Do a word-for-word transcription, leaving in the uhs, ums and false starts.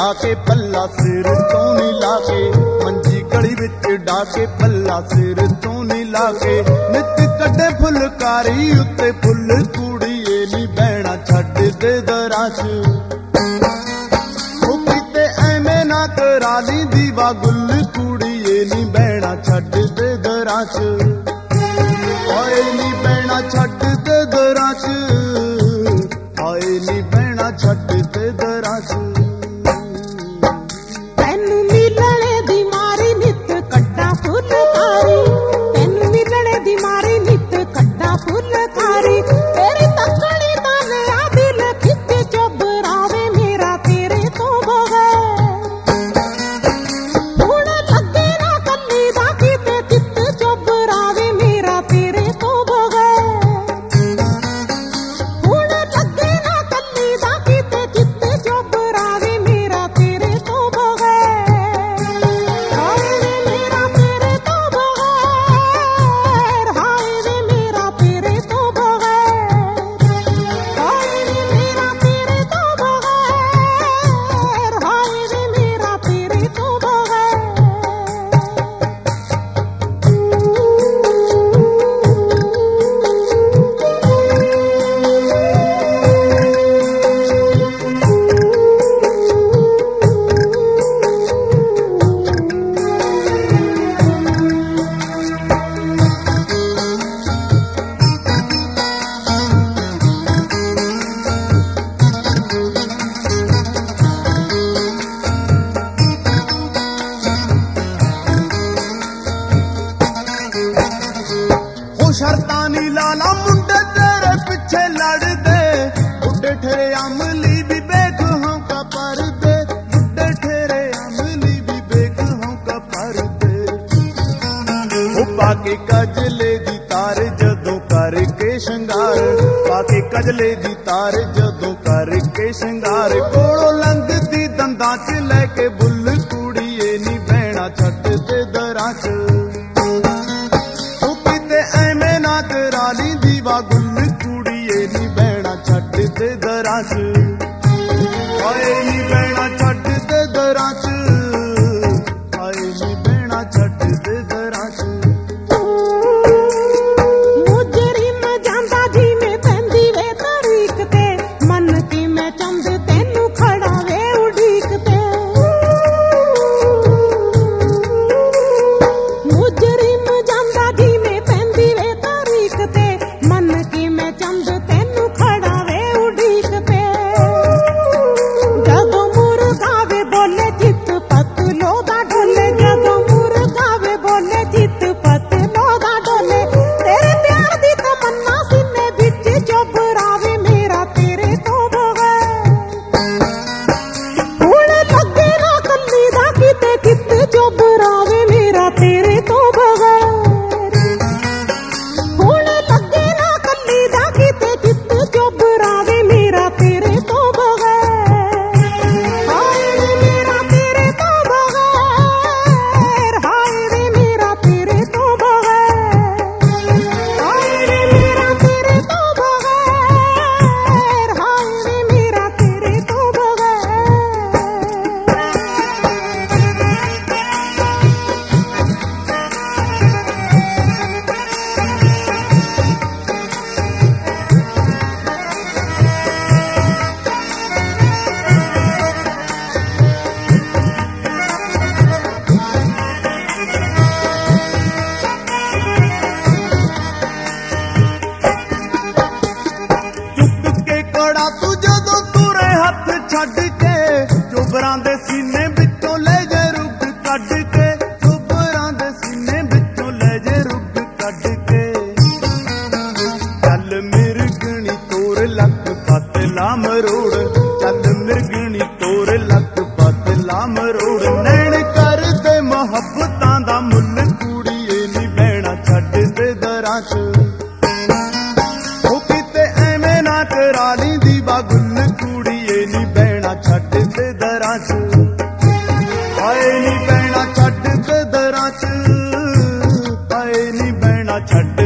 डाके पल्ला सिर तो नी लाके, मंजी गली विच डाके पल्ला सिर तो नी लाके, नित कड्डे फुलकारी उत्ते फुल कुड़िए नी बहना छड्ड दे दरां च। ओ किते ऐवें ना करा ली दीवा गुल कुड़िए नी बहना छड्ड दे दरां च, आए नी बहना छड्ड दे दरां च, आए नी बहना छड्ड दे दरां च। तैनू मिलणे दी मारी नित कड्डा फुलकारी, तैनू मिलणे दी मारी नित कड्डा फुलकारी, तेरी तकड़ी ताने आ दिल खिच चबरावे मेरा तेरे तो बगैर। हुण लगे ना कल्ली दा किते चित चबरावे मेरा तेरे तो बगैर। हुण लगे ना कल्ली दा किते चित चबरावे मेरा तेरे तो बगैर। हाय वे मेरा तेरे तो बगैर, हाय वे मेरा तेरे तो बगैर, हाय वे मेरा तेरे तो बगैर, हाय वे मेरा तेरे तो बगैर। हो शर्तां नी लाला मुंडे तेरे पिछे लड़दे, बुड्ढे ठेरे अमली भी बेख हों का पर दे, बुड्ढे ठेरे अमली भी बेख हों का पर दे। हो पाके कजले दी तार जदों करके शंगार, पाके कजले दी तार जदों करके शंगार, कोलों लंघदी दंदां च लैके बुल कुड़िए नी बहना छड्ड दे दरां च। दीवा गुल कुड़िए नी बहना छड्ड दे दरां च, आए नी बहना छड्ड दे दरां च, आए नी बहना छड्ड दे दरां च। मुजरिम जांदा जी में पैंदी वे तारीख ते, मन की मैं चंद तैनू खड़ा वे उड़ीक ते। मुजरिम जांदा जी में पैंदी वे तारीख ते, मन की मैं चंद तैनू खड़ा वे उड़ीक ते। जदों मुर्गा वे बोले चित पतलो दा डोले, जदों मुर्गा वे बोले चित पतलो दा डोले, तेरे प्यार दी तमन्ना सीने विच चुभरावे मेरा तेरे तो बगैर। हुण लगे ना कल्ली दा किते चित चुभरावे मेरा तेरे तो बगैर। हुण लगे ना कल्ली दा किते चित चुभरावे मेरा तेरे तो बगैर। हाय वे मेरा तेरे तो बगैर, हाय वे मेरा तेरे तो बगैर, हाय वे मेरा तेरे तो बगैर, हाय वे मेरा तेरे तो बगैर। चुक के कड़ा तू जदों तुरे हथ छड्ड के, चुबरां दे सीने विचों ले जे रुग कढ के, चुबरां दे सीने विचों ले जे रुग कढ के। चल मिर्गणी तोर लक पतला मरोड़, चल मिर्गणी तोर लक पतला मरोड़, नैण कर दे मोहब्बतां दा मुल कुड़िए नी बहना छड्ड दे दरां च। ओ किते ऐवें ना करा ली दीवा गुल कुड़िए नी बहना छड्ड दे दरां च, आए नी बहना छड्ड दे दरां च, आए नी बहना छड्ड